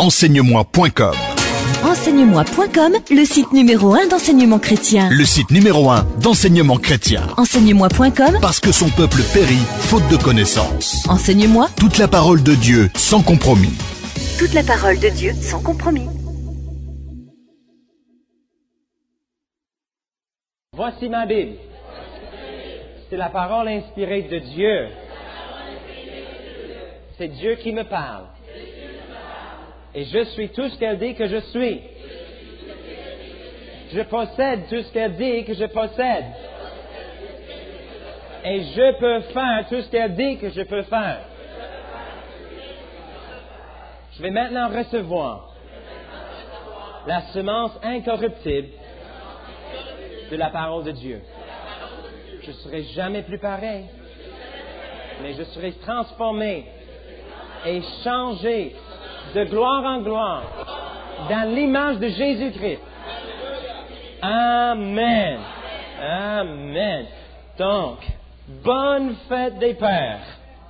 enseigne-moi.com. Enseigne-moi.com, le site numéro 1 d'enseignement chrétien. Le site numéro 1 d'enseignement chrétien. Enseigne-moi.com, Parce que son peuple périt faute de connaissance. Enseigne-moi. Toute la parole de Dieu sans compromis. Toute la parole de Dieu sans compromis. Voici ma Bible. C'est la parole inspirée de Dieu. C'est Dieu qui me parle. Et je suis tout ce qu'elle dit que je suis. Je possède tout ce qu'elle dit que je possède. Et je peux faire tout ce qu'elle dit que je peux faire. Je vais maintenant recevoir la semence incorruptible de la parole de Dieu. Je ne serai jamais plus pareil, mais je serai transformé et changé de gloire en gloire dans l'image de Jésus-Christ. Amen. Amen. Donc, bonne fête des Pères.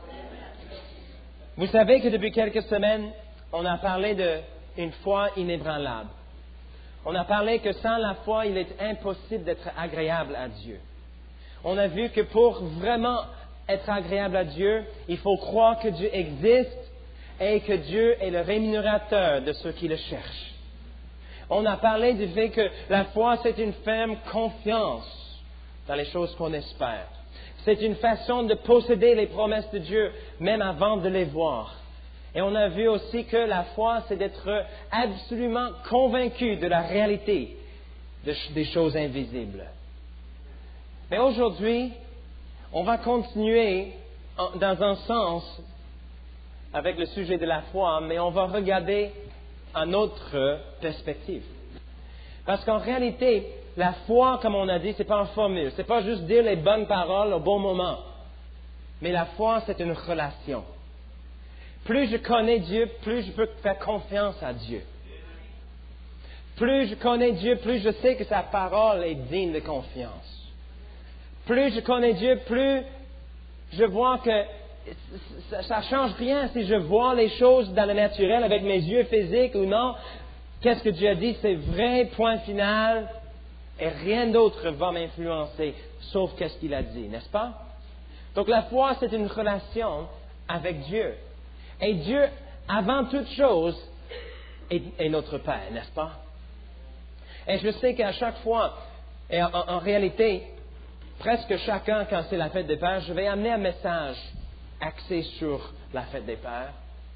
Vous savez que depuis quelques semaines, on a parlé d'une foi inébranlable. On a parlé que sans la foi, il est impossible d'être agréable à Dieu. On a vu que pour vraiment être agréable à Dieu, il faut croire que Dieu existe et que Dieu est le rémunérateur de ceux qui le cherchent. On a parlé du fait que la foi, c'est une ferme confiance dans les choses qu'on espère. C'est une façon de posséder les promesses de Dieu, même avant de les voir. Et on a vu aussi que la foi, c'est d'être absolument convaincu de la réalité des choses invisibles. Mais aujourd'hui, on va continuer dans un sens avec le sujet de la foi, mais on va regarder une autre perspective. Parce qu'en réalité, la foi, comme on a dit, c'est pas une formule. C'est pas juste dire les bonnes paroles au bon moment. Mais la foi, c'est une relation. Plus je connais Dieu, plus je peux faire confiance à Dieu. Plus je connais Dieu, plus je sais que sa parole est digne de confiance. Plus je connais Dieu, plus je vois que ça ne change rien si je vois les choses dans le naturel avec mes yeux physiques ou non. Qu'est-ce que Dieu a dit, c'est vrai, point final, et rien d'autre va m'influencer, sauf qu'est-ce qu'il a dit, n'est-ce pas? Donc la foi, c'est une relation avec Dieu. Et Dieu, avant toute chose, est notre Père, n'est-ce pas? Et je sais qu'à chaque fois, et en réalité, presque chacun, quand c'est la fête des Pères, je vais amener un message axé sur la fête des Pères.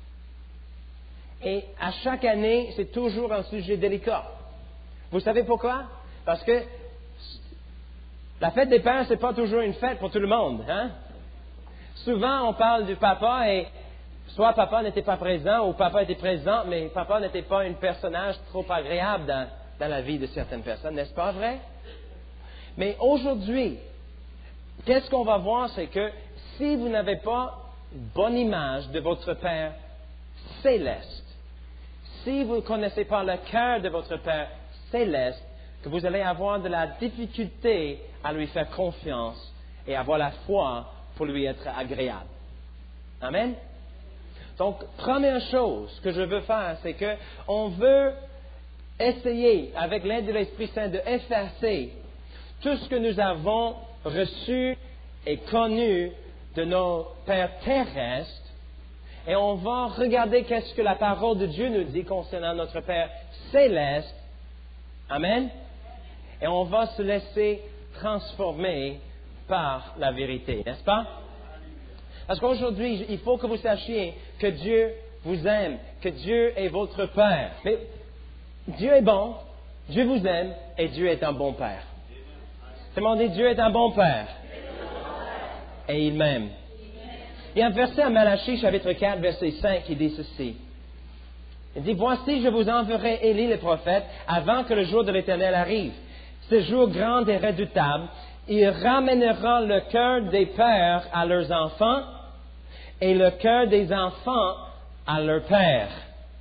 Et à chaque année, c'est toujours un sujet délicat. Vous savez pourquoi? Parce que la fête des Pères, c'est pas toujours une fête pour tout le monde, hein? Souvent, on parle du papa et soit papa n'était pas présent ou papa était présent, mais papa n'était pas un personnage trop agréable dans la vie de certaines personnes, n'est-ce pas vrai? Mais aujourd'hui, qu'est-ce qu'on va voir, c'est que si vous n'avez pas une bonne image de votre Père céleste, si vous ne connaissez pas le cœur de votre Père céleste, que vous allez avoir de la difficulté à lui faire confiance et avoir la foi pour lui être agréable. Amen? Donc, première chose que je veux faire, c'est que on veut essayer, avec l'aide de l'Esprit Saint, de effacer tout ce que nous avons reçu et connu de nos pères terrestres, et on va regarder qu'est-ce que la parole de Dieu nous dit concernant notre Père céleste. Amen. Et on va se laisser transformer par la vérité, n'est-ce pas? Parce qu'aujourd'hui, il faut que vous sachiez que Dieu vous aime, que Dieu est votre Père. Mais Dieu est bon, Dieu vous aime, et Dieu est un bon Père. Tout le monde dit, Dieu est un bon Père. Et il m'aime. Il y a un verset à Malachie, chapitre 4, verset 5, qui dit ceci. Il dit, « Voici, je vous enverrai Élie le prophète avant que le jour de l'Éternel arrive. Ce jour grand et redoutable, il ramènera le cœur des pères à leurs enfants et le cœur des enfants à leurs pères. »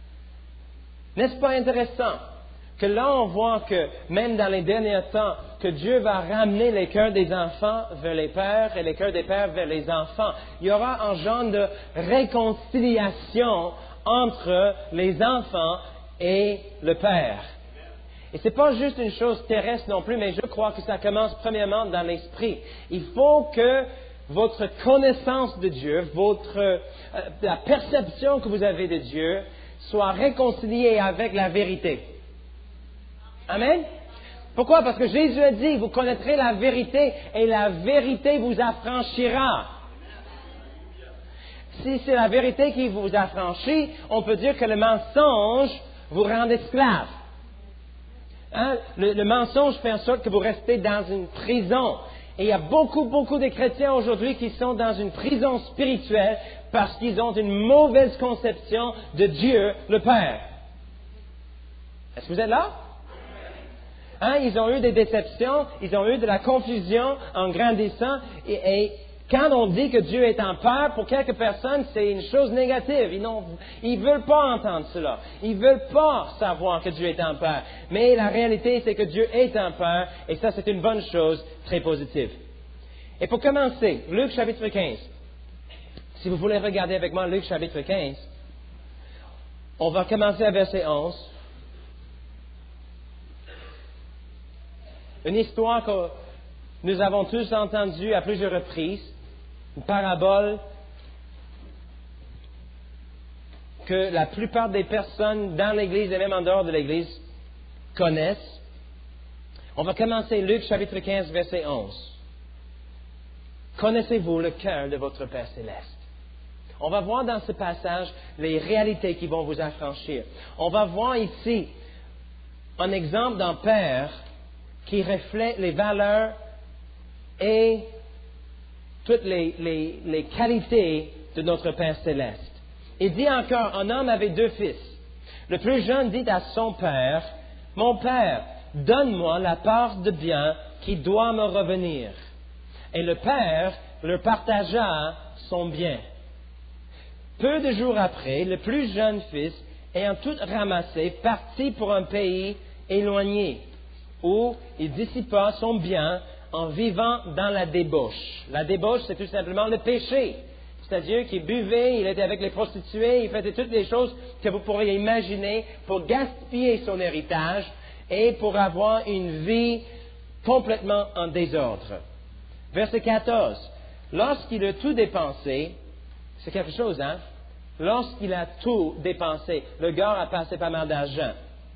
N'est-ce pas intéressant que là on voit que même dans les derniers temps, que Dieu va ramener les cœurs des enfants vers les pères et les cœurs des pères vers les enfants. Il y aura un genre de réconciliation entre les enfants et le Père. Et ce n'est pas juste une chose terrestre non plus, mais je crois que ça commence premièrement dans l'esprit. Il faut que votre connaissance de Dieu, la perception que vous avez de Dieu, soit réconciliée avec la vérité. Amen? Pourquoi? Parce que Jésus a dit, vous connaîtrez la vérité et la vérité vous affranchira. Si c'est la vérité qui vous affranchit, on peut dire que le mensonge vous rend esclave. Hein? Le mensonge fait en sorte que vous restez dans une prison. Et il y a beaucoup de chrétiens aujourd'hui qui sont dans une prison spirituelle parce qu'ils ont une mauvaise conception de Dieu, le Père. Est-ce que vous êtes là? Hein? Ils ont eu des déceptions, ils ont eu de la confusion en grandissant. Et quand on dit que Dieu est un Père, pour quelques personnes, c'est une chose négative. Ils ne veulent pas entendre cela. Ils ne veulent pas savoir que Dieu est un Père. Mais la réalité, c'est que Dieu est un Père, et ça, c'est une bonne chose très positive. Et pour commencer, Luc chapitre 15. Si vous voulez regarder avec moi Luc chapitre 15, on va commencer à verset 11. Une histoire que nous avons tous entendue à plusieurs reprises. Une parabole que la plupart des personnes dans l'Église et même en dehors de l'Église connaissent. On va commencer Luc chapitre 15, verset 11. Connaissez-vous le cœur de votre Père céleste? On va voir dans ce passage les réalités qui vont vous affranchir. On va voir ici un exemple d'un Père qui reflète les valeurs et toutes les qualités de notre Père céleste. Il dit encore, un homme avait 2 fils. Le plus jeune dit à son père, « Mon père, donne-moi la part de bien qui doit me revenir. » Et le père leur partagea son bien. Peu de jours après, le plus jeune fils, ayant tout ramassé, partit pour un pays éloigné, où il dissipa son bien en vivant dans la débauche. La débauche, c'est tout simplement le péché. C'est-à-dire qu'il buvait, il était avec les prostituées, il faisait toutes les choses que vous pourriez imaginer pour gaspiller son héritage et pour avoir une vie complètement en désordre. Verset 14. Lorsqu'il a tout dépensé, c'est quelque chose, hein? Lorsqu'il a tout dépensé, le gars a passé pas mal d'argent.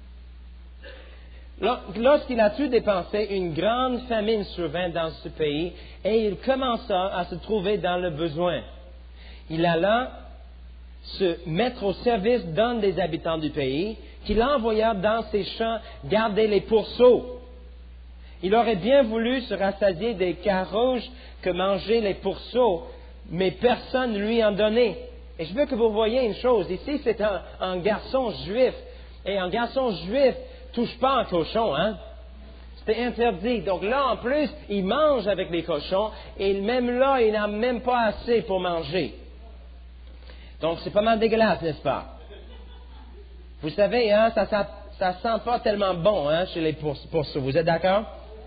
Lorsqu'il a tout dépensé, une grande famine survint dans ce pays et il commença à se trouver dans le besoin. Il alla se mettre au service d'un des habitants du pays, qu'il envoya dans ses champs garder les pourceaux. Il aurait bien voulu se rassasier des carouges que mangeaient les pourceaux, mais personne ne lui en donnait. Et je veux que vous voyez une chose. Ici, c'est un garçon juif. Et un garçon juif touche pas un cochon, hein? C'était interdit. Donc là, en plus, il mange avec les cochons. Et même là, il n'a même pas assez pour manger. Donc, c'est pas mal dégueulasse, n'est-ce pas? Vous savez, hein, ça sent pas tellement bon, hein, chez les pourceaux. Vous êtes d'accord?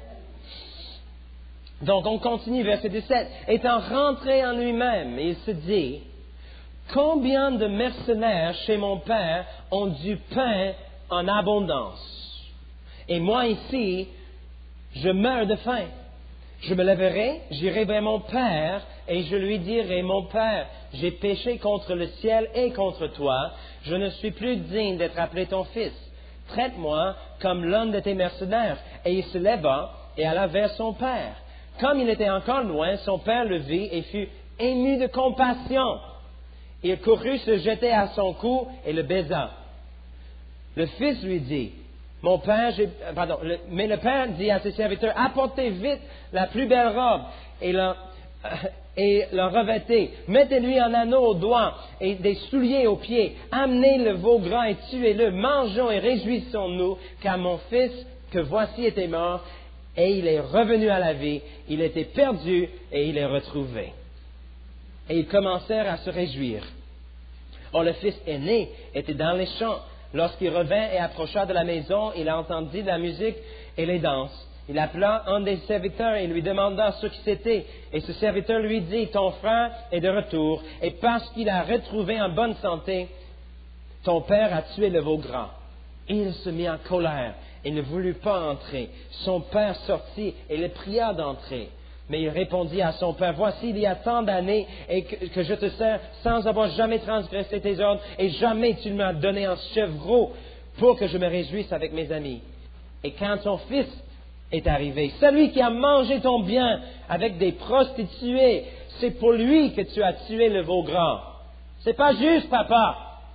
Donc, on continue, verset 17. Étant rentré en lui-même, il se dit, combien de mercenaires chez mon père ont du pain en abondance? Et moi ici, je meurs de faim. Je me lèverai, j'irai vers mon père, et je lui dirai, mon père, j'ai péché contre le ciel et contre toi, je ne suis plus digne d'être appelé ton fils. Traite-moi comme l'un de tes mercenaires. Et il se leva et alla vers son père. Comme il était encore loin, son père le vit et fut ému de compassion. Il courut se jeter à son cou et le baisa. Le fils lui dit, mais le père dit à ses serviteurs, apportez vite la plus belle robe et le revêtez. Mettez-lui un anneau au doigt et des souliers aux pieds. Amenez le veau gras et tuez-le. Mangeons et réjouissons-nous, car mon fils que voici était mort et il est revenu à la vie. Il était perdu et il est retrouvé. Et ils commencèrent à se réjouir. Or, le fils aîné était dans les champs. Lorsqu'il revint et approcha de la maison, il entendit la musique et les danses. Il appela un des serviteurs et lui demanda ce qui c'était. Et ce serviteur lui dit, ton frère est de retour, et parce qu'il a retrouvé en bonne santé, ton père a tué le veau gras. Il se mit en colère et ne voulut pas entrer. Son père sortit et le pria d'entrer. Mais il répondit à son père, voici, il y a tant d'années et que je te sers sans avoir jamais transgressé tes ordres, et jamais tu ne m'as donné un chevreau pour que je me réjouisse avec mes amis. Et quand ton fils est arrivé, celui qui a mangé ton bien avec des prostituées, c'est pour lui que tu as tué le veau gras. C'est pas juste, papa.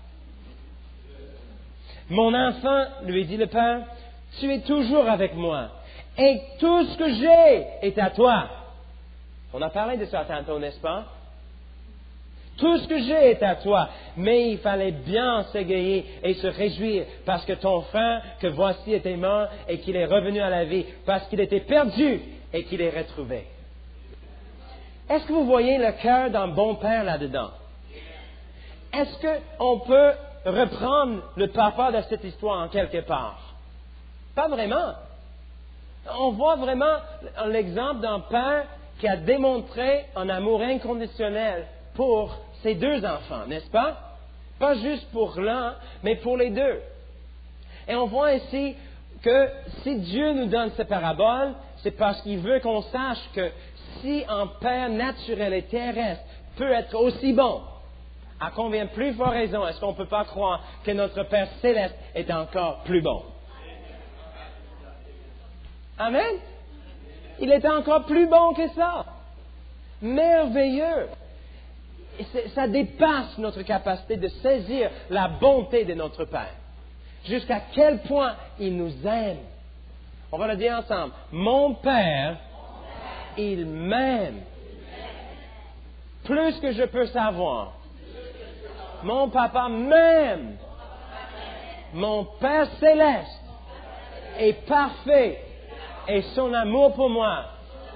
Mon enfant, lui dit le père, tu es toujours avec moi, et tout ce que j'ai est à toi. On a parlé de ça tantôt, n'est-ce pas? Tout ce que j'ai est à toi, mais il fallait bien s'égayer et se réjouir parce que ton frère, que voici, était mort et qu'il est revenu à la vie, parce qu'il était perdu et qu'il est retrouvé. Est-ce que vous voyez le cœur d'un bon père là-dedans? Est-ce qu'on peut reprendre le papa de cette histoire en quelque part? Pas vraiment. On voit vraiment l'exemple d'un père qui a démontré un amour inconditionnel pour ses deux enfants, n'est-ce pas? Pas juste pour l'un, mais pour les deux. Et on voit ici que si Dieu nous donne ces paraboles, c'est parce qu'il veut qu'on sache que si un père naturel et terrestre peut être aussi bon, à combien plus forte raison est-ce qu'on ne peut pas croire que notre Père céleste est encore plus bon? Amen? Il est encore plus bon que ça. Merveilleux. Ça dépasse notre capacité de saisir la bonté de notre Père. Jusqu'à quel point il nous aime. On va le dire ensemble. Mon Père, il m'aime. Plus que je peux savoir. Mon papa m'aime. Mon Père céleste est parfait. Et son amour pour moi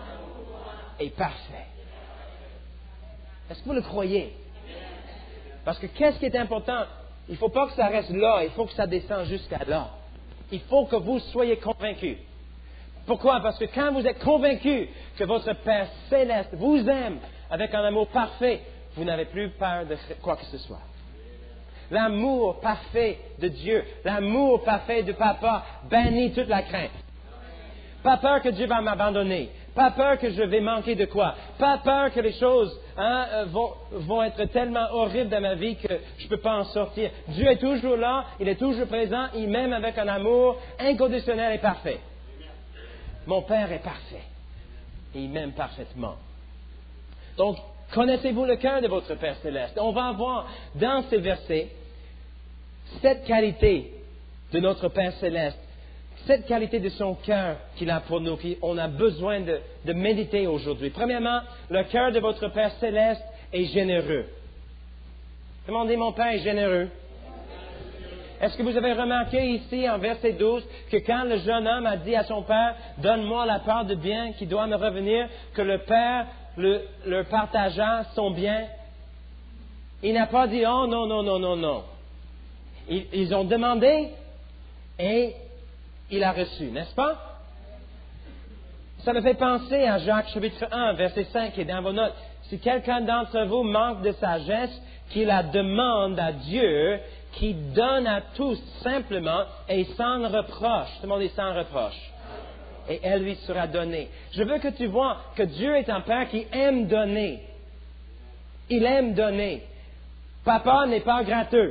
est parfait. Est-ce que vous le croyez? Parce que qu'est-ce qui est important? Il ne faut pas que ça reste là, il faut que ça descende jusqu'à là. Il faut que vous soyez convaincus. Pourquoi? Parce que quand vous êtes convaincus que votre Père céleste vous aime avec un amour parfait, vous n'avez plus peur de quoi que ce soit. L'amour parfait de Dieu, l'amour parfait de Papa bannit toute la crainte. Pas peur que Dieu va m'abandonner. Pas peur que je vais manquer de quoi. Pas peur que les choses vont être tellement horribles dans ma vie que je ne peux pas en sortir. Dieu est toujours là, il est toujours présent, il m'aime avec un amour inconditionnel et parfait. Mon Père est parfait. Et il m'aime parfaitement. Donc, connaissez-vous le cœur de votre Père céleste? On va voir dans ces versets cette qualité de notre Père céleste. Cette qualité de son cœur qu'il a pour nous, qu'on a besoin de méditer aujourd'hui. Premièrement, le cœur de votre Père céleste est généreux. Demandez, mon Père est généreux. Est-ce que vous avez remarqué ici, en verset 12, que quand le jeune homme a dit à son Père, « Donne-moi la part de bien qui doit me revenir », que le Père leur partagea son bien? Il n'a pas dit, « Oh non, non, non, non, non ». Ils ont demandé et il a reçu, n'est-ce pas? Ça me fait penser à Jacques chapitre 1, verset 5 qui est dans vos notes. Si quelqu'un d'entre vous manque de sagesse, qu'il la demande à Dieu, qui donne à tous simplement et sans reproche. Tout le monde dit sans reproche. Et elle lui sera donnée. Je veux que tu vois que Dieu est un Père qui aime donner. Il aime donner. Papa n'est pas gratteux.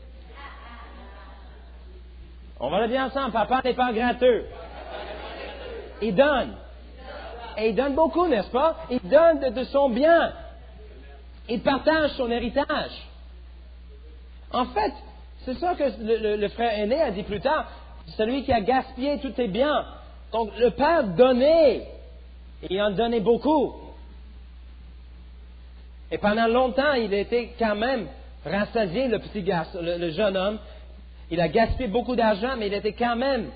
On va le dire ensemble, papa n'est pas gratteux. Il donne. Et il donne beaucoup, n'est-ce pas? Il donne de son bien. Il partage son héritage. En fait, c'est ça que le frère aîné a dit plus tard. Celui qui a gaspillé tous tes biens. Donc, le Père donnait. Il en donnait beaucoup. Et pendant longtemps, il était quand même rassasié, le petit garçon, le jeune homme. Il a gaspillé beaucoup d'argent, mais il était quand même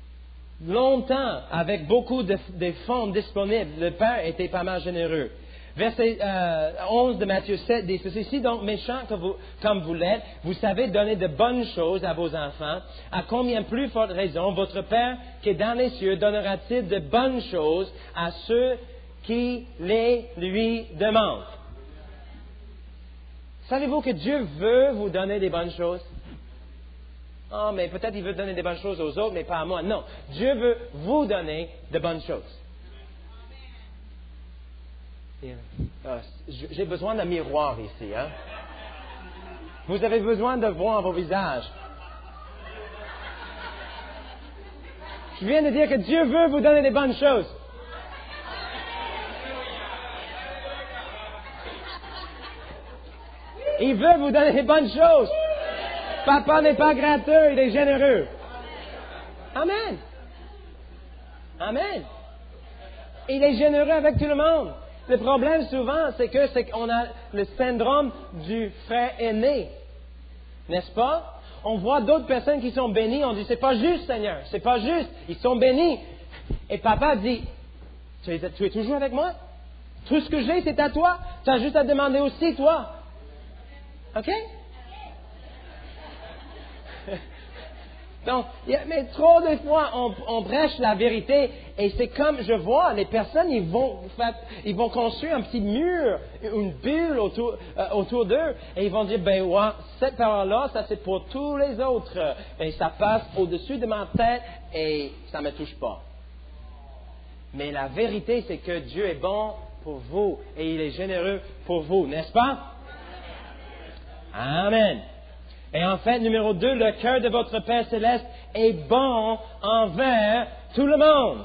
longtemps avec beaucoup de fonds disponibles. Le Père était pas mal généreux. Verset 11 de Matthieu 7 dit ceci: si donc méchants comme vous l'êtes, vous savez donner de bonnes choses à vos enfants, à combien plus forte raison votre Père qui est dans les cieux donnera-t-il de bonnes choses à ceux qui les lui demandent? Savez-vous que Dieu veut vous donner des bonnes choses? Oh, mais peut-être il veut donner des bonnes choses aux autres, mais pas à moi. Non, Dieu veut vous donner de bonnes choses. J'ai besoin d'un miroir ici, hein? Vous avez besoin de voir vos visages. Je viens de dire que Dieu veut vous donner des bonnes choses. Il veut vous donner des bonnes choses. Papa n'est pas gratteux, il est généreux. Amen. Amen. Il est généreux avec tout le monde. Le problème souvent, c'est qu'on a le syndrome du frère aîné. N'est-ce pas? On voit d'autres personnes qui sont bénies, on dit, c'est pas juste, Seigneur, c'est pas juste. Ils sont bénis. Et papa dit, tu es toujours avec moi? Tout ce que j'ai, c'est à toi. Tu as juste à demander aussi, toi. OK? Donc, mais trop de fois, on prêche la vérité et c'est comme, je vois, les personnes, ils vont construire un petit mur, une bulle autour d'eux et ils vont dire, ben ouais, cette parole-là, ça c'est pour tous les autres. Et ça passe au-dessus de ma tête et ça ne me touche pas. Mais la vérité, c'est que Dieu est bon pour vous et il est généreux pour vous, n'est-ce pas? Amen. Et en fait, numéro 2, le cœur de votre Père céleste est bon envers tout le monde.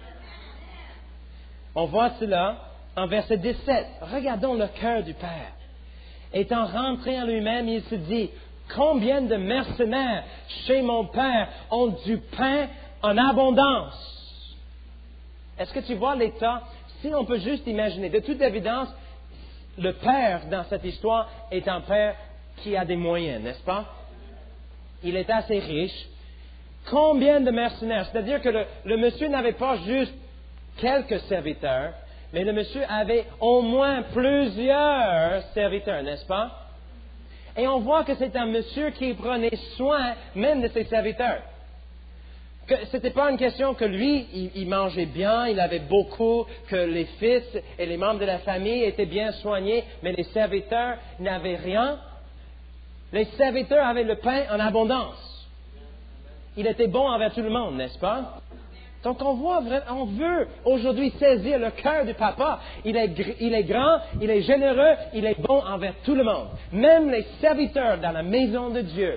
On voit cela en verset 17. Regardons le cœur du Père. Étant rentré en lui-même, il se dit, combien de mercenaires chez mon Père ont du pain en abondance? Est-ce que tu vois l'état? Si on peut juste imaginer, de toute évidence, le Père dans cette histoire est un Père qui a des moyens, n'est-ce pas? Il est assez riche. Combien de mercenaires? C'est-à-dire que le monsieur n'avait pas juste quelques serviteurs, mais le monsieur avait au moins plusieurs serviteurs, n'est-ce pas? Et on voit que c'est un monsieur qui prenait soin même de ses serviteurs. Ce n'était pas une question que lui, il mangeait bien, il avait beaucoup, que les fils et les membres de la famille étaient bien soignés, mais les serviteurs n'avaient rien. Les serviteurs avaient le pain en abondance. Il était bon envers tout le monde, n'est-ce pas? Donc on veut aujourd'hui saisir le cœur du papa. Il est grand, il est généreux, il est bon envers tout le monde. Même les serviteurs dans la maison de Dieu.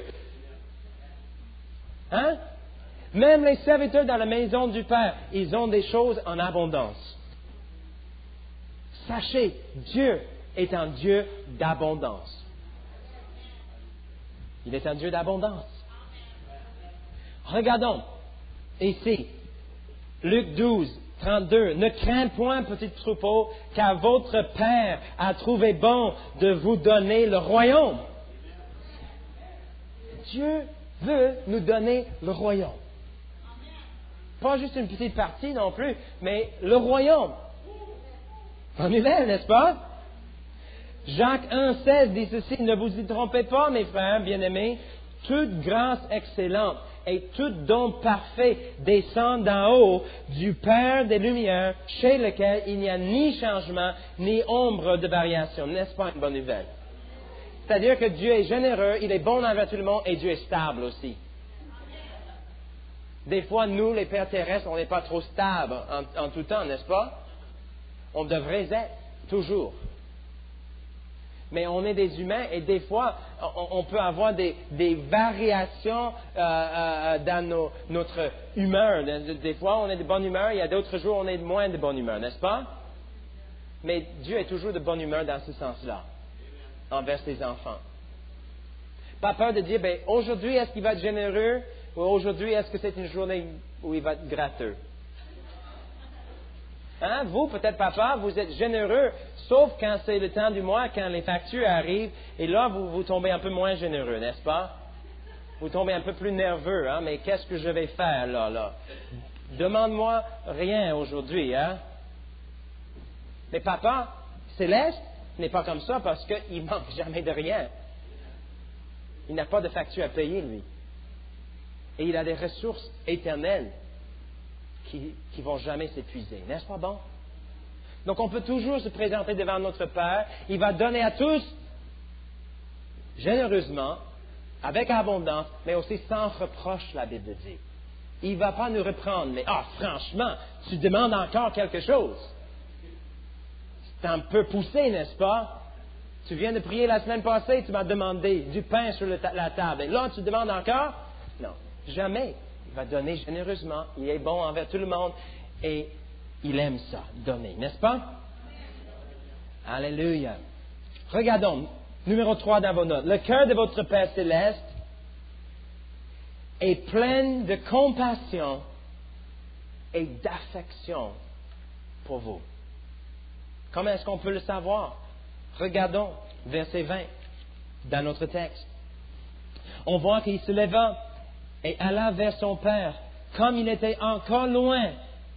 Hein? Même les serviteurs dans la maison du Père, ils ont des choses en abondance. Sachez, Dieu est un Dieu d'abondance. Il est un Dieu d'abondance. Regardons ici, Luc 12, 32. Ne crains point, petit troupeau, car votre Père a trouvé bon de vous donner le royaume. Dieu veut nous donner le royaume. Pas juste une petite partie non plus, mais le royaume. Bonne nouvelle, n'est-ce pas? Jacques 1,16 dit ceci, ne vous y trompez pas, mes frères bien-aimés, toute grâce excellente et tout don parfait descend d'en haut du Père des Lumières, chez lequel il n'y a ni changement, ni ombre de variation. N'est-ce pas une bonne nouvelle? C'est-à-dire que Dieu est généreux, il est bon envers tout le monde et Dieu est stable aussi. Des fois, nous, les pères terrestres, on n'est pas trop stables en tout temps, n'est-ce pas? On devrait être, toujours. Mais on est des humains et des fois, on peut avoir des variations dans notre humeur. Des fois, on est de bonne humeur, il y a d'autres jours, on est de moins de bonne humeur, n'est-ce pas? Mais Dieu est toujours de bonne humeur dans ce sens-là, envers ses enfants. Pas peur de dire, ben, aujourd'hui, est-ce qu'il va être généreux ou aujourd'hui, est-ce que c'est une journée où il va être gratteux? Hein? Vous, peut-être papa, vous êtes généreux, sauf quand c'est le temps du mois, quand les factures arrivent, et là, vous tombez un peu moins généreux, n'est-ce pas? Vous tombez un peu plus nerveux, hein? Mais qu'est-ce que je vais faire là? Demande-moi rien aujourd'hui, hein? Mais papa, céleste n'est pas comme ça parce qu'il ne manque jamais de rien. Il n'a pas de facture à payer, lui. Et il a des ressources éternelles qui ne vont jamais s'épuiser. N'est-ce pas bon? Donc on peut toujours se présenter devant notre Père. Il va donner à tous, généreusement, avec abondance, mais aussi sans reproche, la Bible dit. Il ne va pas nous reprendre, mais franchement, tu demandes encore quelque chose. C'est un peu poussé, n'est-ce pas? Tu viens de prier la semaine passée, tu m'as demandé du pain sur la table. Et là, tu demandes encore? Non, jamais. Il va donner généreusement. Il est bon envers tout le monde. Et il aime ça, donner, n'est-ce pas? Alléluia. Regardons, numéro 3 dans vos notes. Le cœur de votre Père céleste est plein de compassion et d'affection pour vous. Comment est-ce qu'on peut le savoir? Regardons verset 20 dans notre texte. On voit qu'il se leva et alla vers son Père. Comme il était encore loin,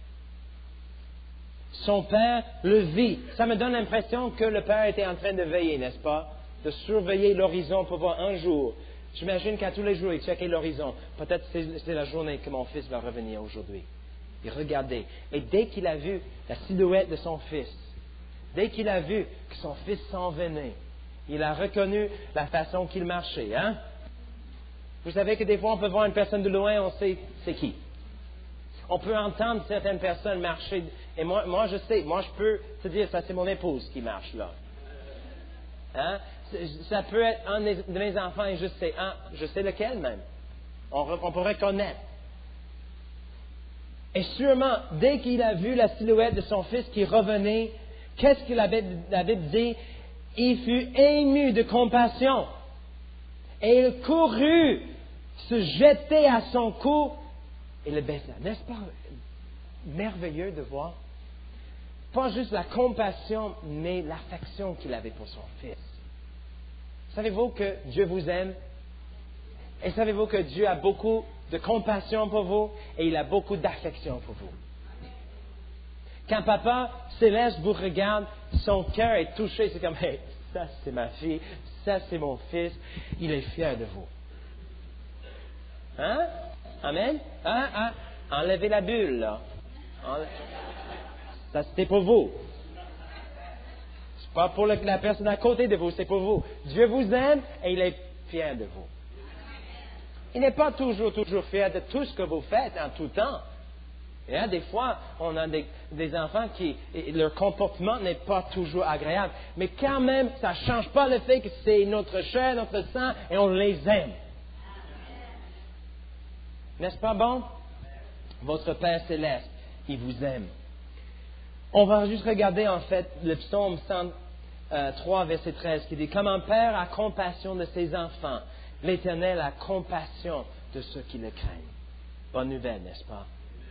son Père le vit. Ça me donne l'impression que le Père était en train de veiller, n'est-ce pas? De surveiller l'horizon pour voir un jour. J'imagine qu'à tous les jours, il checkait l'horizon. Peut-être c'est la journée que mon fils va revenir aujourd'hui. Il regardait. Et dès qu'il a vu la silhouette de son fils, dès qu'il a vu que son fils s'en venait, il a reconnu la façon qu'il marchait. Hein? Vous savez que des fois, on peut voir une personne de loin, on sait c'est qui. On peut entendre certaines personnes marcher. Et moi je sais, moi, je peux te dire, ça, c'est mon épouse qui marche là. Hein? Ça peut être un de mes enfants et je sais lequel même. On pourrait connaître. Et sûrement, dès qu'il a vu la silhouette de son fils qui revenait, qu'est-ce que la Bible dit? Il fut ému de compassion. Et il courut se jeter à son cou et le baisa. N'est-ce pas merveilleux de voir? Pas juste la compassion, mais l'affection qu'il avait pour son fils. Savez-vous que Dieu vous aime? Et savez-vous que Dieu a beaucoup de compassion pour vous et il a beaucoup d'affection pour vous? Quand Papa Céleste vous regarde, son cœur est touché. C'est comme, hey, ça c'est ma fille, ça c'est mon fils. Il est fier de vous. Hein? Amen? Enlevez la bulle, là. Ça c'était pour vous. C'est pas pour la personne à côté de vous, c'est pour vous. Dieu vous aime et il est fier de vous. Il n'est pas toujours fier de tout ce que vous faites en tout temps. Et là, des fois, on a des enfants qui, leur comportement n'est pas toujours agréable. Mais quand même, ça ne change pas le fait que c'est notre chair, notre sang, et on les aime. N'est-ce pas bon? Votre Père Céleste, il vous aime. On va juste regarder, en fait, le psaume 103, verset 13, qui dit « Comme un père a compassion de ses enfants, l'Éternel a compassion de ceux qui le craignent. » Bonne nouvelle, n'est-ce pas?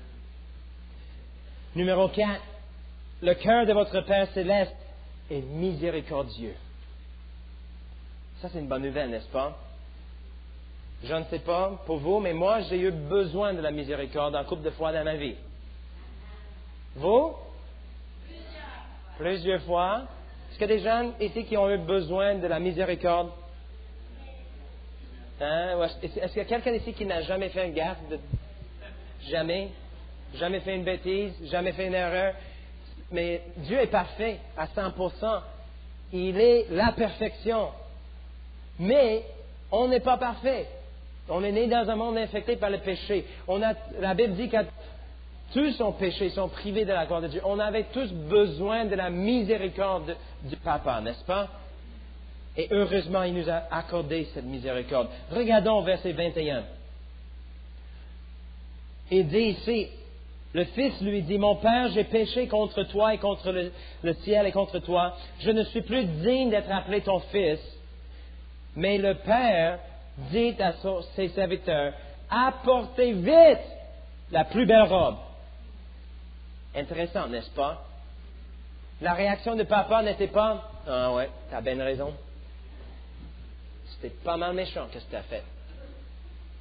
Numéro 4, le cœur de votre Père Céleste est miséricordieux. Ça, c'est une bonne nouvelle, n'est-ce pas? Je ne sais pas pour vous, mais moi, j'ai eu besoin de la miséricorde un couple de fois dans ma vie. Vous? Plusieurs fois. Est-ce qu'il y a des gens ici qui ont eu besoin de la miséricorde? Hein? Est-ce qu'il y a quelqu'un ici qui n'a jamais fait une gaffe? Jamais? Jamais fait une bêtise? Jamais fait une erreur? Mais Dieu est parfait à 100%. Il est la perfection. Mais on n'est pas parfait. On est né dans un monde infecté par le péché. La Bible dit que tous ont péché, sont privés de la gloire de Dieu. On avait tous besoin de la miséricorde du Papa, n'est-ce pas? Et heureusement, il nous a accordé cette miséricorde. Regardons verset 21. Il dit ici, le Fils lui dit, « Mon Père, j'ai péché contre toi et contre le ciel et contre toi. Je ne suis plus digne d'être appelé ton Fils. » Mais le Père dit à ses serviteurs, « Apportez vite la plus belle robe. » Intéressant, n'est-ce pas? La réaction de papa n'était pas, « Ah ouais, t'as bien raison. C'était pas mal méchant, qu'est-ce que t'as fait? »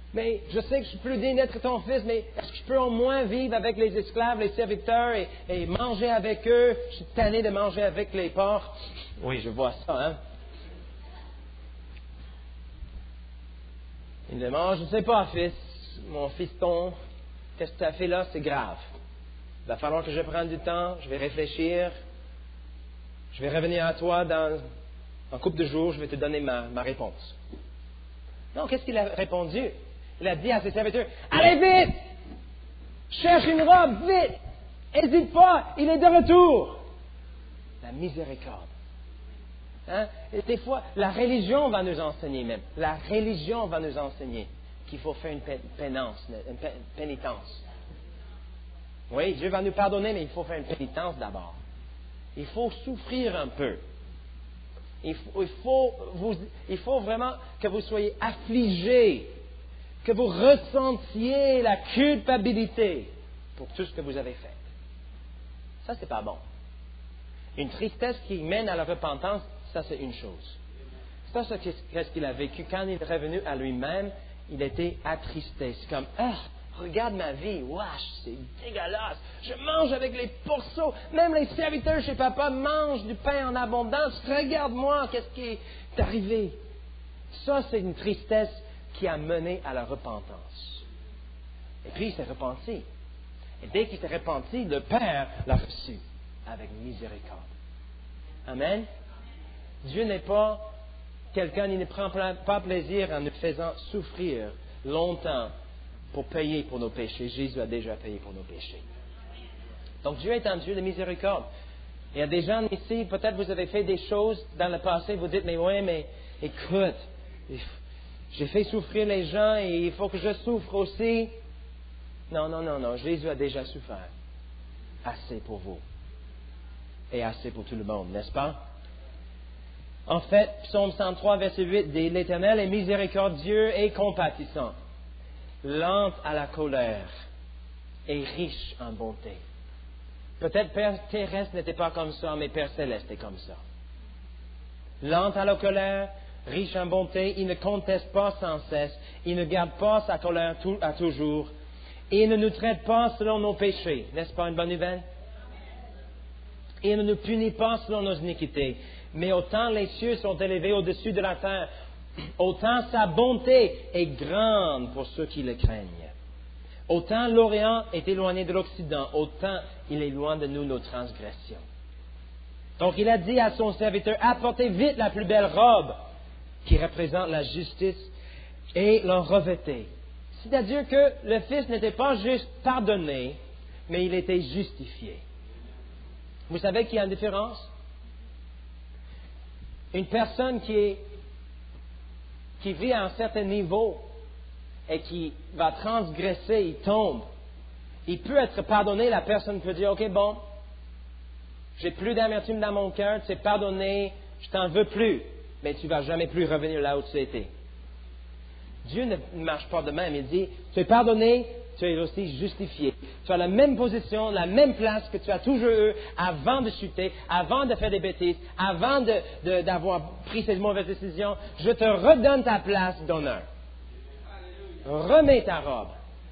mais je sais que je suis plus digne d'être ton fils, mais est-ce que je peux au moins vivre avec les esclaves, les serviteurs et manger avec eux? Je suis tanné de manger avec les porcs. Oui, je vois ça, hein? Il demande, je ne sais pas, fils, mon fiston, qu'est-ce que tu as fait là? C'est grave. Il va falloir que je prenne du temps, je vais réfléchir, je vais revenir à toi dans un couple de jours, je vais te donner ma réponse. Non, qu'est-ce qu'il a répondu? Il a dit à ses serviteurs, allez vite! Cherche une robe, vite! N'hésite pas, il est de retour! La miséricorde. Hein? Et des fois, la religion va nous enseigner même. La religion va nous enseigner qu'il faut faire une pénitence. Oui, Dieu va nous pardonner, mais il faut faire une pénitence d'abord. Il faut souffrir un peu. Il faut vraiment que vous soyez affligés, que vous ressentiez la culpabilité pour tout ce que vous avez fait. Ça, c'est pas bon. Une tristesse qui mène à la repentance, ça, c'est une chose. Ça, c'est ce qu'il a vécu. Quand il est revenu à lui-même, il était attristé. C'est comme, regarde ma vie, wesh, c'est dégueulasse. Je mange avec les pourceaux. Même les serviteurs chez papa mangent du pain en abondance. Regarde-moi, qu'est-ce qui est arrivé? Ça, c'est une tristesse qui a mené à la repentance. Et puis, il s'est repenti. Et dès qu'il s'est repenti, le Père l'a reçu avec miséricorde. Amen. Dieu n'est pas quelqu'un, il ne prend pas plaisir en nous faisant souffrir longtemps pour payer pour nos péchés. Jésus a déjà payé pour nos péchés. Donc Dieu est un Dieu de miséricorde. Il y a des gens ici, peut-être vous avez fait des choses dans le passé, vous dites, mais écoute, j'ai fait souffrir les gens et il faut que je souffre aussi. Non, Jésus a déjà souffert. Assez pour vous. Et assez pour tout le monde, n'est-ce pas? En fait, Psaume 103, verset 8 dit, l'Éternel est miséricordieux et compatissant, lent à la colère et riche en bonté. Peut-être Père terrestre n'était pas comme ça, mais Père céleste est comme ça. Lent à la colère, riche en bonté, il ne conteste pas sans cesse, il ne garde pas sa colère à toujours, et il ne nous traite pas selon nos péchés. N'est-ce pas une bonne nouvelle? Il ne nous punit pas selon nos iniquités. Mais autant les cieux sont élevés au-dessus de la terre, autant sa bonté est grande pour ceux qui le craignent. Autant l'Orient est éloigné de l'Occident, autant il éloigne de nous nos transgressions. Donc il a dit à son serviteur, apportez vite la plus belle robe qui représente la justice et l'en revêtez. C'est-à-dire que le Fils n'était pas juste pardonné, mais il était justifié. Vous savez qu'il y a une différence? Une personne qui vit à un certain niveau et qui va transgresser, il tombe, il peut être pardonné, la personne peut dire, OK, bon, j'ai plus d'amertume dans mon cœur, tu es pardonné, je t'en veux plus, mais tu ne vas jamais plus revenir là où tu étais. Dieu ne marche pas de même, il dit, tu es pardonné, tu es aussi justifié. Tu as la même position, la même place que tu as toujours eu avant de chuter, avant de faire des bêtises, avant d'avoir pris ces mauvaises décisions. Je te redonne ta place d'honneur. Remets ta robe.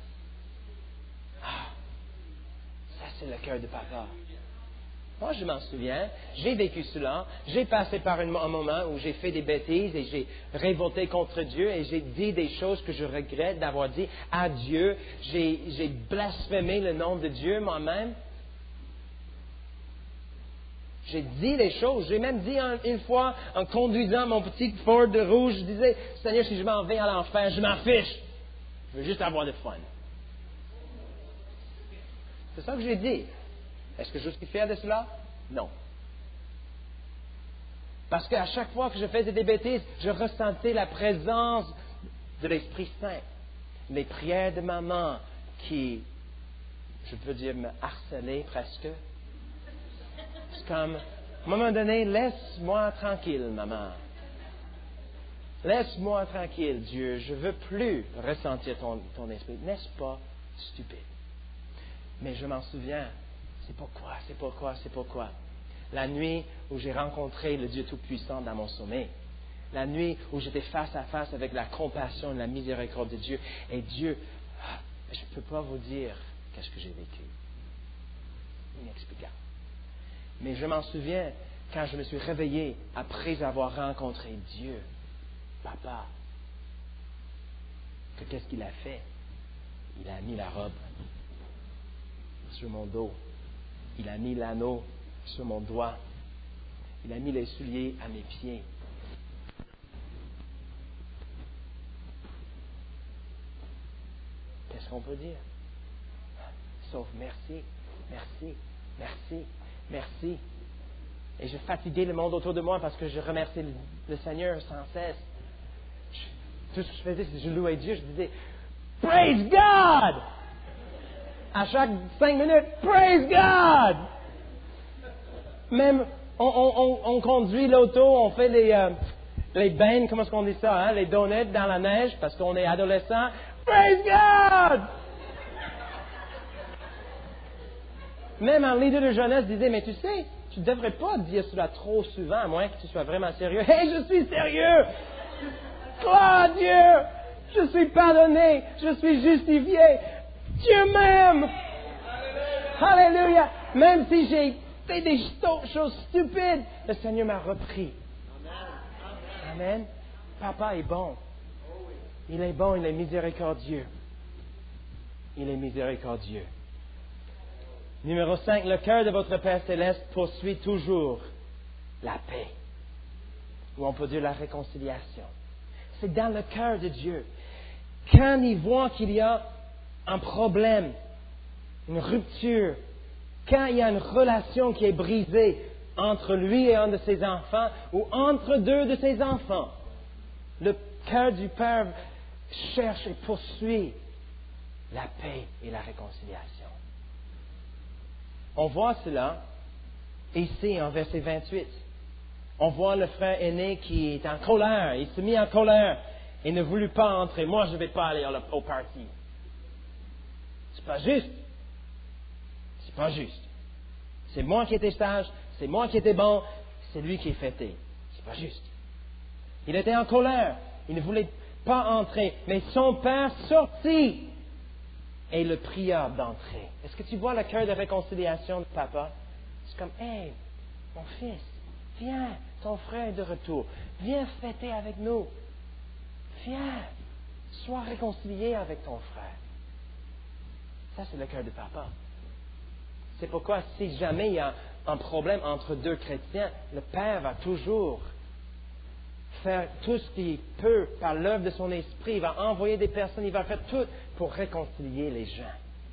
Ça, c'est le cœur de papa. Moi, je m'en souviens, j'ai vécu cela, j'ai passé par un moment où j'ai fait des bêtises et j'ai révolté contre Dieu et j'ai dit des choses que je regrette d'avoir dit à Dieu. J'ai blasphémé le nom de Dieu moi-même. J'ai dit des choses, j'ai même dit une fois en conduisant mon petit Ford rouge, je disais, Seigneur, si je m'en vais à l'enfer, je m'en fiche. Je veux juste avoir du fun. C'est ça que j'ai dit. Est-ce que je suis fier de cela? Non. Parce qu'à chaque fois que je faisais des bêtises, je ressentais la présence de l'Esprit Saint. Les prières de maman qui, je peux dire, me harcelaient presque. C'est comme, à un moment donné, laisse-moi tranquille, maman. Laisse-moi tranquille, Dieu. Je ne veux plus ressentir ton esprit. N'est-ce pas stupide? Mais je m'en souviens. C'est pourquoi. La nuit où j'ai rencontré le Dieu Tout-Puissant dans mon sommeil, La nuit où j'étais face à face avec la compassion et la miséricorde de Dieu. Et Dieu, je ne peux pas vous dire qu'est-ce que j'ai vécu. Inexplicable. Mais je m'en souviens quand je me suis réveillé après avoir rencontré Dieu. Papa, qu'est-ce qu'il a fait? Il a mis la robe sur mon dos. Il a mis l'anneau sur mon doigt. Il a mis les souliers à mes pieds. Qu'est-ce qu'on peut dire? Sauf merci, merci, merci, merci. Et je fatiguais le monde autour de moi parce que je remerciais le Seigneur sans cesse. Tout ce que je faisais, c'est que je louais Dieu. Je disais, Praise God! À chaque 5 minutes, Praise God! Même, on conduit l'auto, on fait les bains, comment est-ce qu'on dit ça, hein? Les donuts dans la neige parce qu'on est adolescent. Praise God! Même un leader de jeunesse disait, mais tu sais, tu ne devrais pas dire cela trop souvent, à moins que tu sois vraiment sérieux. Hey, je suis sérieux! Gloire à Dieu! Je suis pardonné, je suis justifié. Dieu m'aime! Alléluia! Même si j'ai fait des choses stupides, le Seigneur m'a repris. Amen. Papa est bon. Il est bon, il est miséricordieux. Il est miséricordieux. Numéro 5, le cœur de votre Père Céleste poursuit toujours la paix. Ou on peut dire la réconciliation. C'est dans le cœur de Dieu. Quand il voit qu'il y a un problème, une rupture, quand il y a une relation qui est brisée entre lui et un de ses enfants, ou entre deux de ses enfants, le cœur du Père cherche et poursuit la paix et la réconciliation. On voit cela ici en verset 28. On voit le frère aîné qui est en colère. Il s'est mis en colère et ne voulut pas entrer. Moi, je ne vais pas aller au party. C'est pas juste. C'est pas juste. C'est moi qui étais sage, c'est moi qui étais bon, c'est lui qui est fêté. C'est pas juste. Il était en colère. Il ne voulait pas entrer. Mais son père sortit et le pria d'entrer. Est-ce que tu vois le cœur de réconciliation de papa? C'est comme, hey, mon fils, viens, ton frère est de retour. Viens fêter avec nous. Viens, sois réconcilié avec ton frère. Ça, c'est le cœur de papa. C'est pourquoi, si jamais il y a un problème entre deux chrétiens, le Père va toujours faire tout ce qu'il peut par l'œuvre de son esprit. Il va envoyer des personnes, il va faire tout pour réconcilier les gens.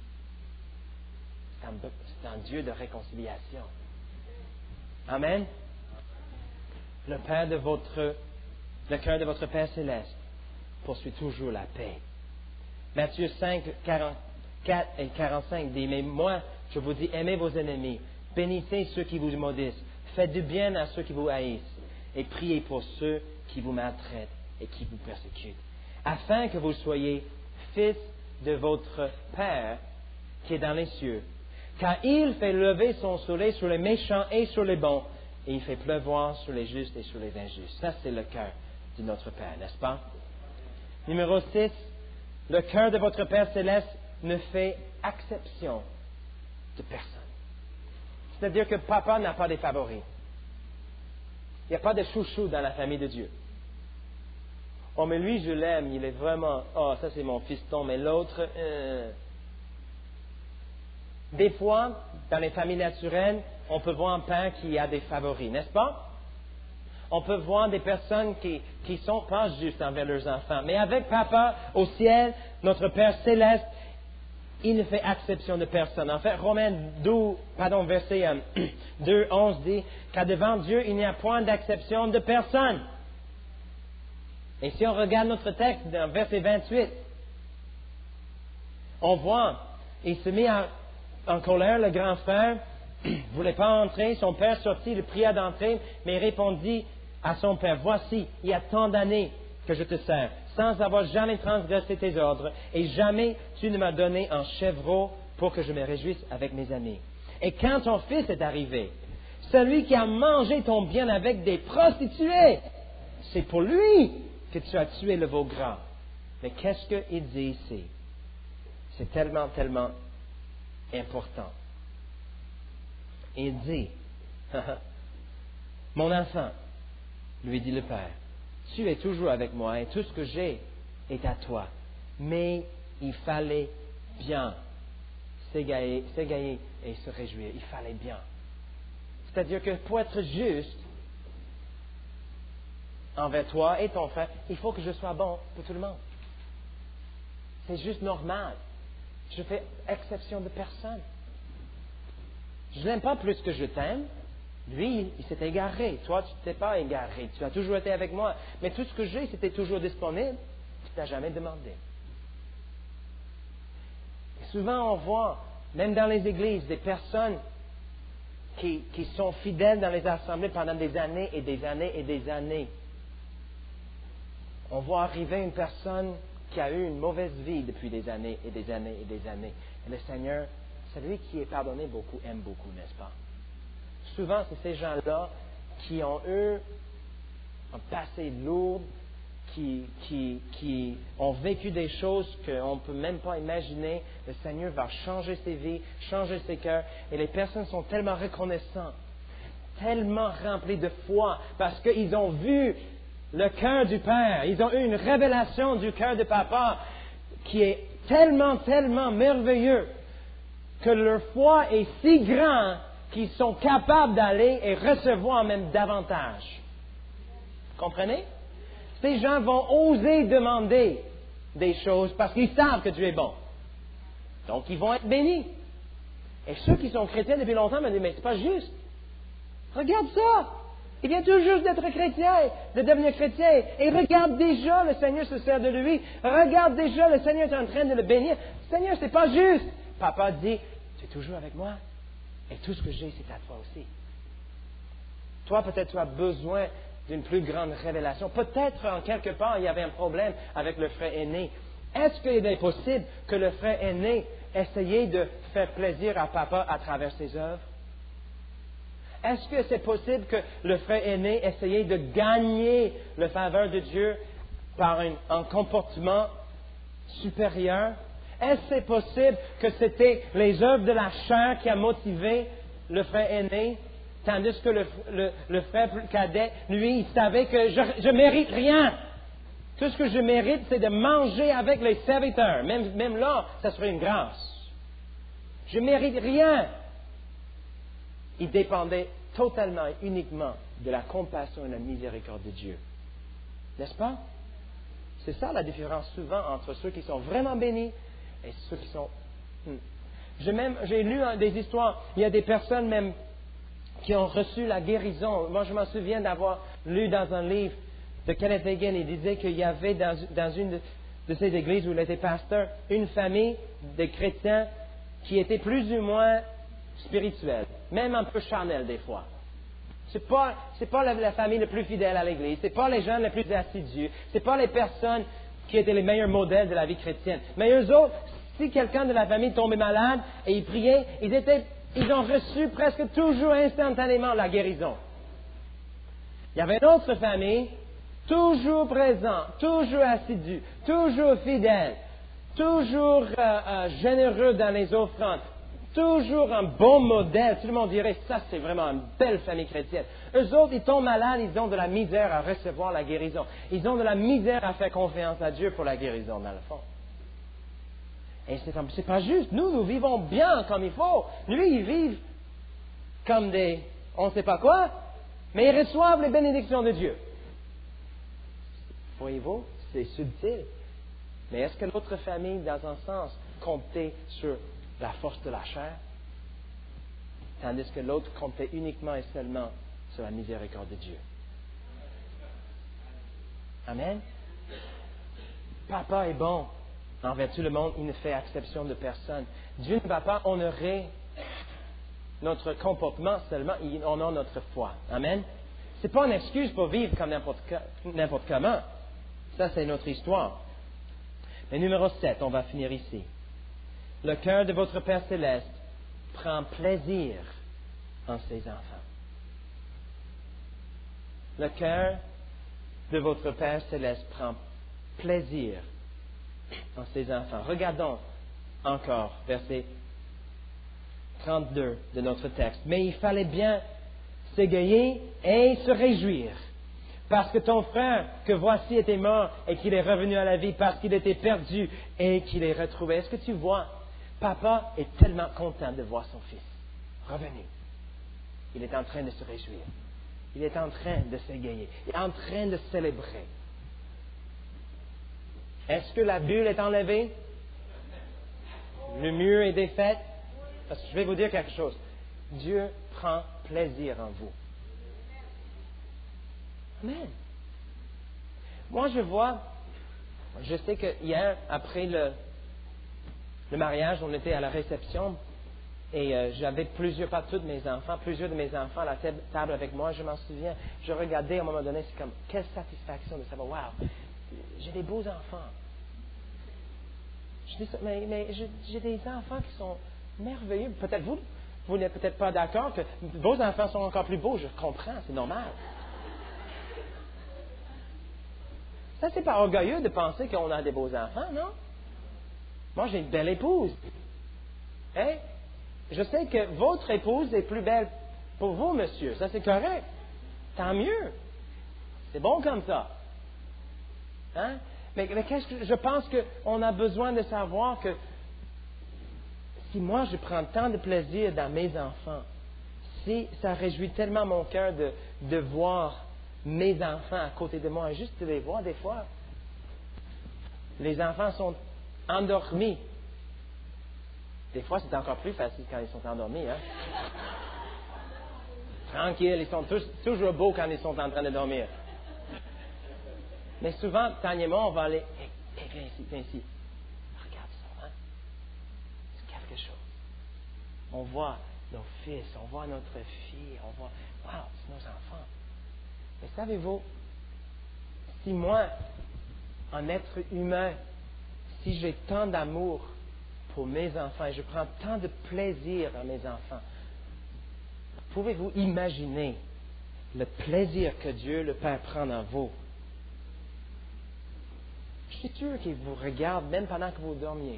C'est un Dieu de réconciliation. Amen. Le cœur de votre Père Céleste poursuit toujours la paix. Matthieu 5, 44 et 45 dit, mais moi, je vous dis, aimez vos ennemis, bénissez ceux qui vous maudissent, faites du bien à ceux qui vous haïssent, et priez pour ceux qui vous maltraitent et qui vous persécutent, afin que vous soyez fils de votre Père qui est dans les cieux. Car il fait lever son soleil sur les méchants et sur les bons, et il fait pleuvoir sur les justes et sur les injustes. Ça, c'est le cœur de notre Père, n'est-ce pas? Numéro 6, le cœur de votre Père Céleste ne fait exception de personne. C'est-à-dire que papa n'a pas des favoris. Il n'y a pas de chouchou dans la famille de Dieu. Oh, mais lui, je l'aime, il est vraiment... Oh, ça c'est mon fiston, mais l'autre... Des fois, dans les familles naturelles, on peut voir un père qui a des favoris, n'est-ce pas? On peut voir des personnes qui ne sont pas justes envers leurs enfants. Mais avec papa au ciel, notre Père Céleste, il ne fait exception de personne. En fait, verset 2, 11 dit qu'à devant Dieu, il n'y a point d'exception de personne. Et si on regarde notre texte, dans verset 28, on voit, il se met en colère, le grand frère, ne voulait pas entrer, son père sortit, le pria d'entrer, mais il répondit à son père, voici, il y a tant d'années que je te sers, sans avoir jamais transgressé tes ordres, et jamais tu ne m'as donné un chevreau pour que je me réjouisse avec mes amis. Et quand ton fils est arrivé, celui qui a mangé ton bien avec des prostituées, c'est pour lui que tu as tué le veau gras. Mais qu'est-ce qu'il dit ici? C'est tellement, tellement important. Il dit, mon enfant, lui dit le Père, tu es toujours avec moi et tout ce que j'ai est à toi. Mais il fallait bien s'égayer et se réjouir. Il fallait bien. C'est-à-dire que pour être juste envers toi et ton frère, il faut que je sois bon pour tout le monde. C'est juste normal. Je fais exception de personne. Je ne l'aime pas plus que je t'aime. Lui, il s'est égaré. Toi, tu ne t'es pas égaré. Tu as toujours été avec moi. Mais tout ce que j'ai, c'était toujours disponible. Tu n'as jamais demandé. Et souvent, on voit, même dans les églises, des personnes qui sont fidèles dans les assemblées pendant des années et des années et des années. On voit arriver une personne qui a eu une mauvaise vie depuis des années et des années et des années. Et le Seigneur, celui qui est pardonné beaucoup, aime beaucoup, n'est-ce pas? Souvent, c'est ces gens-là qui ont eu un passé lourd, qui ont vécu des choses qu'on ne peut même pas imaginer. Le Seigneur va changer ses vies, changer ses cœurs. Et les personnes sont tellement reconnaissantes, tellement remplies de foi, parce qu'ils ont vu le cœur du Père. Ils ont eu une révélation du cœur de Papa qui est tellement, tellement merveilleux que leur foi est si grande qu'ils sont capables d'aller et recevoir même davantage. Comprenez? Ces gens vont oser demander des choses parce qu'ils savent que Dieu est bon. Donc, ils vont être bénis. Et ceux qui sont chrétiens depuis longtemps me disent, mais c'est pas juste. Regarde ça! Il vient tout juste d'être chrétien, de devenir chrétien. Et regarde déjà, le Seigneur se sert de lui. Regarde déjà, le Seigneur est en train de le bénir. Seigneur, c'est pas juste. Papa dit, tu es toujours avec moi. Et tout ce que j'ai, c'est à toi aussi. Toi, peut-être tu as besoin d'une plus grande révélation. Peut-être, en quelque part, il y avait un problème avec le frère aîné. Est-ce qu'il est possible que le frère aîné essayait de faire plaisir à papa à travers ses œuvres? Est-ce que c'est possible que le frère aîné essayait de gagner la faveur de Dieu par un comportement supérieur? Est-ce que c'est possible que c'était les œuvres de la chair qui a motivé le frère aîné, tandis que le frère cadet, lui, il savait que je mérite rien. Tout ce que je mérite, c'est de manger avec les serviteurs. Même là, ça serait une grâce. Je mérite rien. Il dépendait totalement et uniquement de la compassion et de la miséricorde de Dieu. N'est-ce pas? C'est ça la différence souvent entre ceux qui sont vraiment bénis et ceux qui sont... J'ai lu des histoires, il y a des personnes même qui ont reçu la guérison. Moi, je m'en souviens d'avoir lu dans un livre de Kenneth Hagin, il disait qu'il y avait dans une de ces églises où il était pasteur, une famille de chrétiens qui était plus ou moins spirituelle, même un peu charnelle des fois. C'est pas la famille la plus fidèle à l'église, c'est pas les gens les plus assidus, c'est pas les personnes qui étaient les meilleurs modèles de la vie chrétienne. Mais eux autres, si quelqu'un de la famille tombait malade et ils priaient, ils ont reçu presque toujours instantanément la guérison. Il y avait une autre famille, toujours présent, toujours assidu, toujours fidèle, toujours généreux dans les offrandes, toujours un bon modèle. Tout le monde dirait, ça c'est vraiment une belle famille chrétienne. Eux autres, ils tombent malades, ils ont de la misère à recevoir la guérison. Ils ont de la misère à faire confiance à Dieu pour la guérison, dans le fond. Et c'est pas juste. Nous vivons bien comme il faut. Lui, ils vivent comme des... on ne sait pas quoi, mais ils reçoivent les bénédictions de Dieu. Voyez-vous, c'est subtil. Mais est-ce que l'autre famille, dans un sens, comptait sur la force de la chair, tandis que l'autre comptait uniquement et seulement sur la miséricorde de Dieu? Amen. Papa est bon envers tout le monde, il ne fait exception de personne. Dieu ne va pas honorer notre comportement seulement, il honore notre foi. Amen. Ce n'est pas une excuse pour vivre comme n'importe comment. Ça, c'est notre histoire. Mais numéro 7, on va finir ici. Le cœur de votre Père céleste prend plaisir en ses enfants. Le cœur de votre Père céleste prend plaisir en ses enfants. Regardons encore verset 32 de notre texte. Mais il fallait bien s'égayer et se réjouir, parce que ton frère, que voici, était mort et qu'il est revenu à la vie, parce qu'il était perdu et qu'il est retrouvé. Est-ce que tu vois? Papa est tellement content de voir son fils revenu. Il est en train de se réjouir. Il est en train de s'égayer. Il est en train de célébrer. Est-ce que la bulle est enlevée? Le mur est défait? Parce que je vais vous dire quelque chose. Dieu prend plaisir en vous. Amen. Moi, je sais que hier, après le mariage, on était à la réception et j'avais plusieurs de mes enfants à la table avec moi. Je m'en souviens, je regardais à un moment donné, c'est comme, quelle satisfaction de savoir, wow, j'ai des beaux enfants. Je dis ça, mais j'ai des enfants qui sont merveilleux. Peut-être vous n'êtes peut-être pas d'accord que vos enfants sont encore plus beaux. Je comprends, c'est normal. Ça, c'est pas orgueilleux de penser qu'on a des beaux enfants, non? Moi, j'ai une belle épouse. Hein? Je sais que votre épouse est plus belle pour vous, monsieur. Ça, c'est correct. Tant mieux. C'est bon comme ça. Hein? Mais qu'est-ce que je pense qu'on a besoin de savoir que si moi je prends tant de plaisir dans mes enfants, si ça réjouit tellement mon cœur de voir mes enfants à côté de moi, et juste de les voir des fois. Les enfants sont endormis. Des fois, c'est encore plus facile quand ils sont endormis. Hein? Tranquille, ils sont toujours beaux quand ils sont en train de dormir. Mais souvent, Tania et moi, on va aller, viens ici. Regarde ça, hein? C'est quelque chose. On voit nos fils, on voit notre fille, on voit, wow, c'est nos enfants. Mais savez-vous, si moi, en être humain, si j'ai tant d'amour pour mes enfants et je prends tant de plaisir à mes enfants, pouvez-vous imaginer le plaisir que Dieu, le Père, prend en vous? Je suis sûr qu'il vous regarde même pendant que vous dormiez.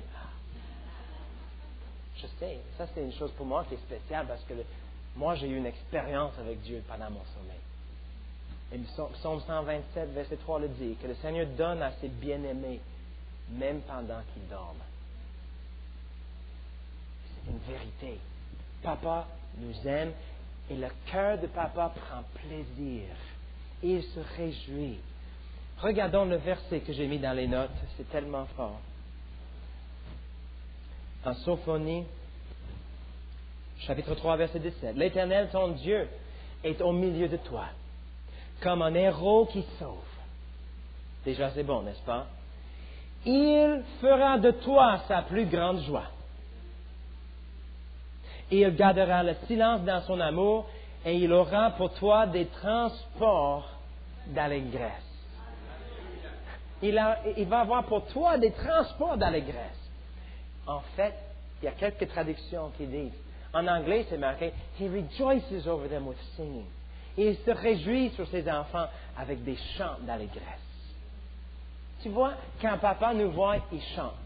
Je sais, ça c'est une chose pour moi qui est spéciale parce que moi j'ai eu une expérience avec Dieu pendant mon sommeil. Et Psaume 127, verset 3 le dit, que le Seigneur donne à ses bien-aimés, même pendant qu'ils dorment. C'est une vérité. Papa nous aime et le cœur de papa prend plaisir. Et il se réjouit. Regardons le verset que j'ai mis dans les notes, c'est tellement fort. En Sophonie, chapitre 3, verset 17. L'Éternel, ton Dieu, est au milieu de toi, comme un héros qui sauve. Déjà, c'est bon, n'est-ce pas? Il fera de toi sa plus grande joie. Et il gardera le silence dans son amour, et il aura pour toi des transports d'allégresse. Il va avoir pour toi des transports d'allégresse. En fait, il y a quelques traductions qui disent, en anglais c'est marqué, He rejoices over them with singing. Et il se réjouit sur ses enfants avec des chants d'allégresse. Tu vois, quand papa nous voit, il chante.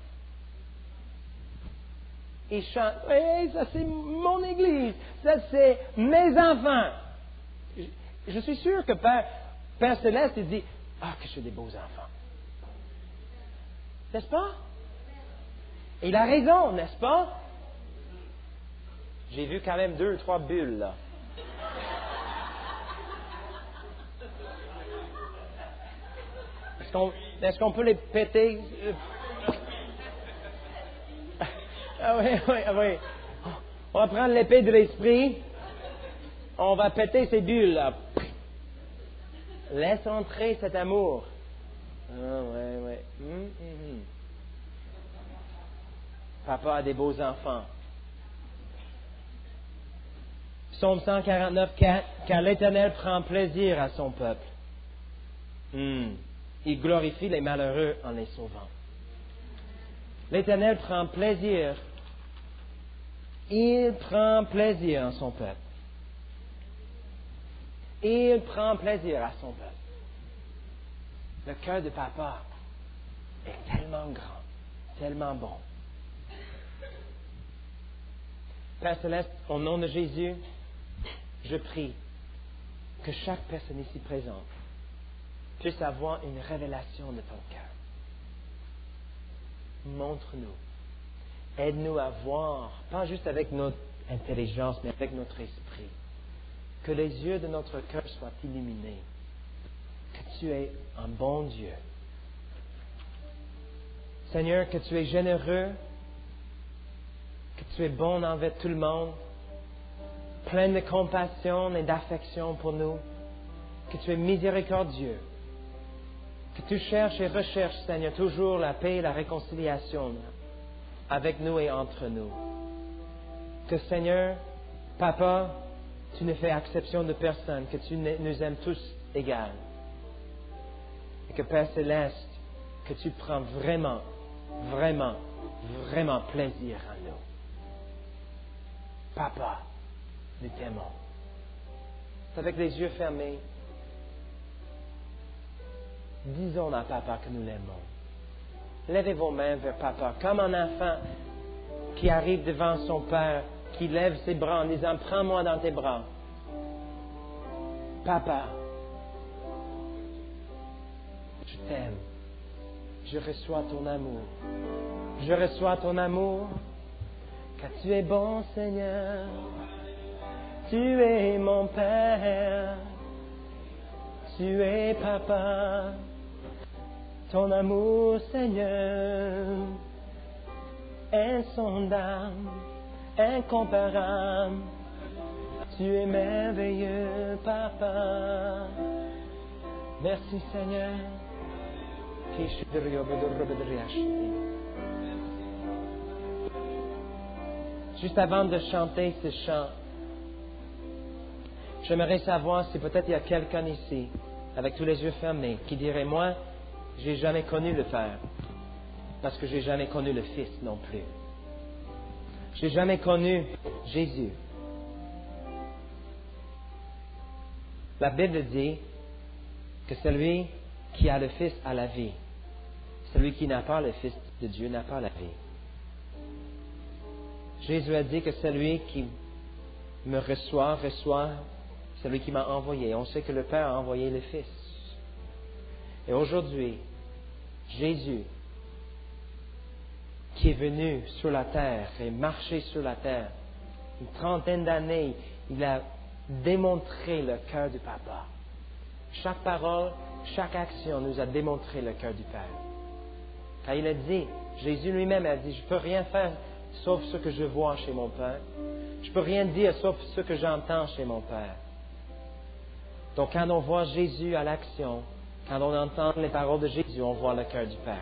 Il chante, hey, ça c'est mon église, ça c'est mes enfants. Je suis sûr que Père Céleste, il dit, que j'ai des beaux enfants. N'est-ce pas? Et il a raison, n'est-ce pas? J'ai vu quand même 2 ou 3 bulles, là. Est-ce qu'on peut les péter? Oui. On va prendre l'épée de l'esprit. On va péter ces bulles, là. Laisse entrer cet amour. Oui. Papa a des beaux enfants. Psaume 149, 4. Car l'Éternel prend plaisir à son peuple. Il glorifie les malheureux en les sauvant. L'Éternel prend plaisir. Il prend plaisir en son peuple. Il prend plaisir à son peuple. Le cœur de papa est tellement grand, tellement bon. Père Céleste, au nom de Jésus, je prie que chaque personne ici présente puisse avoir une révélation de ton cœur. Montre-nous. Aide-nous à voir, pas juste avec notre intelligence, mais avec notre esprit. Que les yeux de notre cœur soient illuminés. Que tu es un bon Dieu. Seigneur, que tu es généreux, que tu es bon envers tout le monde, plein de compassion et d'affection pour nous, que tu es miséricordieux, que tu cherches et recherches, Seigneur, toujours la paix et la réconciliation avec nous et entre nous. Que, Seigneur, Papa, tu ne fais exception de personne, que tu nous aimes tous égales. Et que, Père Céleste, que tu prends vraiment, vraiment, vraiment plaisir à nous. Papa, nous t'aimons. Avec les yeux fermés, disons à Papa que nous l'aimons. Levez vos mains vers Papa, comme un enfant qui arrive devant son Père, qui lève ses bras en disant « Prends-moi dans tes bras. » Papa, je t'aime. Je reçois ton amour. Je reçois ton amour, car tu es bon, Seigneur. Tu es mon Père. Tu es Papa. Ton amour, Seigneur, insondable, incomparable. Tu es merveilleux, Papa. Merci, Seigneur. Juste avant de chanter ce chant, j'aimerais savoir si peut-être il y a quelqu'un ici, avec tous les yeux fermés, qui dirait, moi, j'ai jamais connu le Père, parce que j'ai jamais connu le Fils non plus. J'ai jamais connu Jésus. La Bible dit que celui qui a le Fils a la vie. Celui qui n'a pas le Fils de Dieu n'a pas la vie. Jésus a dit que celui qui me reçoit celui qui m'a envoyé. On sait que le Père a envoyé le Fils. Et aujourd'hui, Jésus, qui est venu sur la terre et marché sur la terre, une trentaine d'années, il a démontré le cœur du Papa. Chaque parole, chaque action nous a démontré le cœur du Père. Car il a dit, Jésus lui-même a dit, je ne peux rien faire sauf ce que je vois chez mon Père. Je ne peux rien dire sauf ce que j'entends chez mon Père. Donc quand on voit Jésus à l'action, quand on entend les paroles de Jésus, on voit le cœur du Père.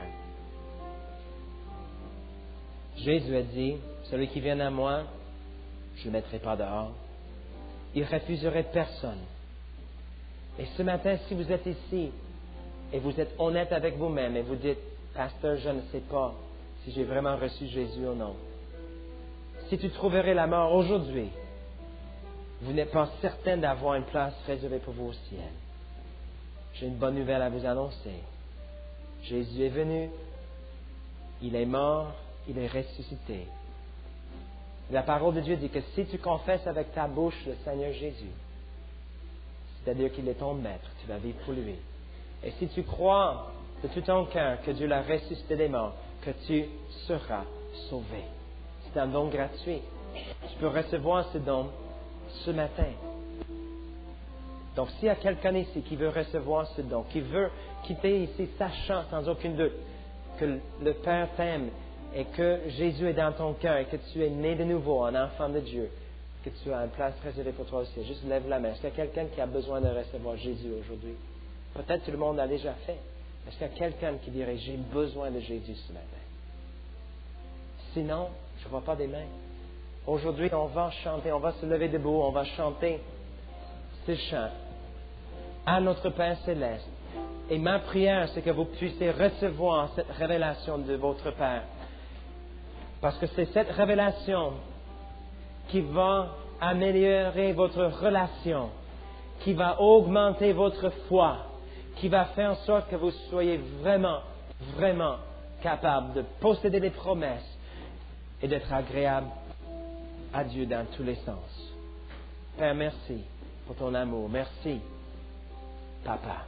Jésus a dit, celui qui vient à moi, je ne le mettrai pas dehors. Il refuserait personne. Et ce matin, si vous êtes ici et vous êtes honnête avec vous-même et vous dites, Pasteur, je ne sais pas si j'ai vraiment reçu Jésus ou non. Si tu trouverais la mort aujourd'hui, vous n'êtes pas certain d'avoir une place réservée pour vous au ciel. J'ai une bonne nouvelle à vous annoncer. Jésus est venu, il est mort, il est ressuscité. La parole de Dieu dit que si tu confesses avec ta bouche le Seigneur Jésus, c'est-à-dire qu'il est ton maître, tu vas vivre pour lui. Et si tu crois de tout ton cœur que Dieu l'a ressuscité des morts, que tu seras sauvé. C'est un don gratuit. Tu peux recevoir ce don ce matin. Donc, s'il y a quelqu'un ici qui veut recevoir ce don, qui veut quitter ici sachant sans aucun doute que le Père t'aime et que Jésus est dans ton cœur et que tu es né de nouveau, un enfant de Dieu, que tu as une place réservée pour toi aussi, juste lève la main. Est-ce qu'il y a quelqu'un qui a besoin de recevoir Jésus aujourd'hui? Peut-être tout le monde l'a déjà fait. Est-ce qu'il y a quelqu'un qui dirait, j'ai besoin de Jésus ce matin? Sinon, je ne vois pas des mains. Aujourd'hui, on va chanter, on va se lever debout, on va chanter ce chant à notre Père Céleste. Et ma prière, c'est que vous puissiez recevoir cette révélation de votre Père. Parce que c'est cette révélation qui va améliorer votre relation, qui va augmenter votre foi, qui va faire en sorte que vous soyez vraiment, vraiment capable de posséder les promesses et d'être agréable à Dieu dans tous les sens. Père, merci pour ton amour. Merci, Papa.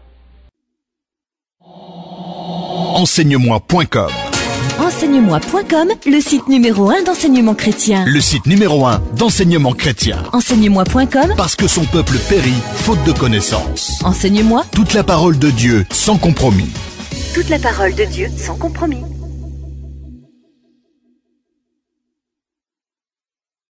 Enseigne-moi.com. Enseigne-moi.com, le site numéro 1 d'enseignement chrétien. Le site numéro 1 d'enseignement chrétien. Enseigne-moi.com, Parce que son peuple périt faute de connaissances. enseigne-moi Toute la parole de Dieu sans compromis. toute la parole de Dieu sans compromis.